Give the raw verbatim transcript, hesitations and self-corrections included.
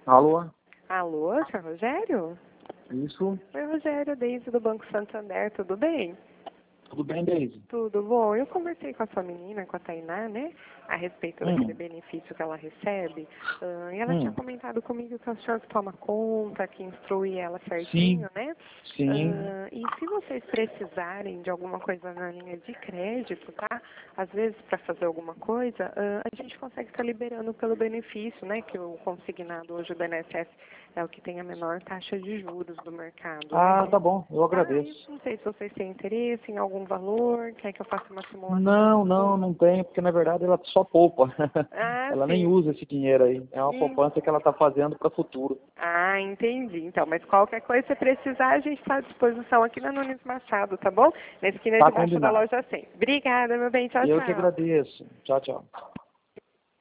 Alô? Alô, senhor Rogério? Isso? Oi, Rogério, Deise do Banco Santander, tudo bem? Tudo bem, Deise? Tudo bom. Eu conversei com a sua menina, com a Tainá, né, a respeito Hum. daquele benefício que ela recebe. ah, e ela Hum. tinha comentado comigo que é o senhor que toma conta, que instrui ela Sim, certinho, né? sim. Ah, e se vocês precisarem de alguma coisa na linha de crédito, tá? Às vezes, para fazer alguma coisa, ah, a gente consegue estar liberando pelo benefício, né? Que o consignado hoje do I N S S é o que tem a menor taxa de juros do mercado, né? Ah, tá bom, eu Ah, agradeço. não sei se vocês têm interesse em algum valor, quer que eu faça uma simulação? Não, não, não tenho, porque na verdade ela só poupa. Ah, Ela nem sim. usa esse dinheiro aí. É uma Hum. poupança que ela está fazendo para o futuro. Ah, entendi. Então, mas qualquer coisa que você precisar, a gente está à disposição aqui na Nunes Machado, tá bom? Na esquina Tá de baixo da combinado. loja cem. Obrigada, meu bem. Tchau, Eu que tchau. agradeço. Tchau, tchau.